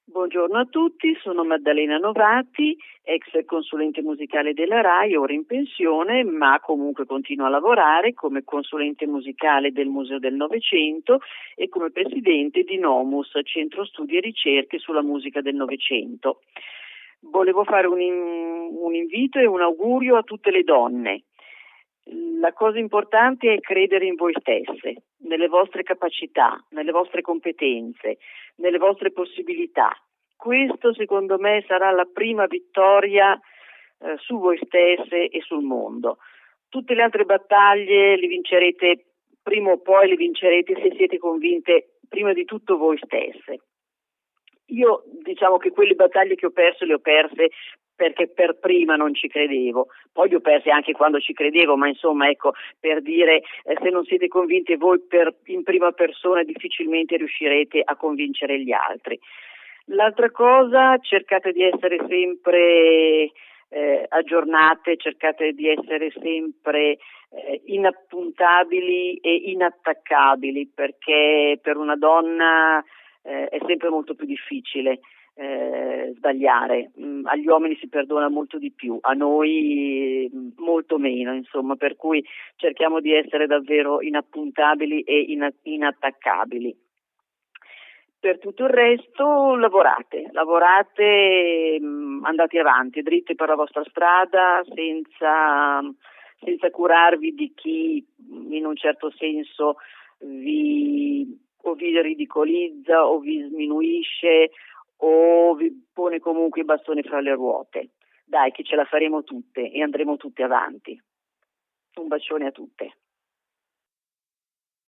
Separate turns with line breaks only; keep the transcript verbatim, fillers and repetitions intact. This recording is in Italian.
Buongiorno a tutti, sono Maddalena Novati, ex consulente musicale della RAI, ora in pensione, ma comunque continuo a lavorare come consulente musicale del Museo del Novecento e come presidente di Nomus, Centro Studi e Ricerche sulla musica del Novecento. Volevo fare un, in, un invito e un augurio a tutte le donne. La cosa importante è credere in voi stesse, nelle vostre capacità, nelle vostre competenze, nelle vostre possibilità. Questo secondo me sarà la prima vittoria eh, su voi stesse e sul mondo. Tutte le altre battaglie le vincerete prima o poi, le vincerete se siete convinte prima di tutto voi stesse. Io diciamo che quelle battaglie che ho perso le ho perse perché per prima non ci credevo, poi le ho perse anche quando ci credevo, ma insomma ecco, per dire eh, se non siete convinte voi per, in prima persona difficilmente riuscirete a convincere gli altri. L'altra cosa, cercate di essere sempre eh, aggiornate, cercate di essere sempre eh, inappuntabili e inattaccabili, perché per una donna eh, è sempre molto più difficile Eh, sbagliare. Mm, agli uomini si perdona molto di più, a noi mm, molto meno, insomma, per cui cerchiamo di essere davvero inappuntabili e ina- inattaccabili. Per tutto il resto lavorate, lavorate, mh, andate avanti, dritti per la vostra strada, senza, senza curarvi di chi in un certo senso vi, o vi ridicolizza o vi sminuisce o vi pone comunque i bastoni fra le ruote. Dai, che ce la faremo tutte e andremo tutte avanti. Un bacione a tutte.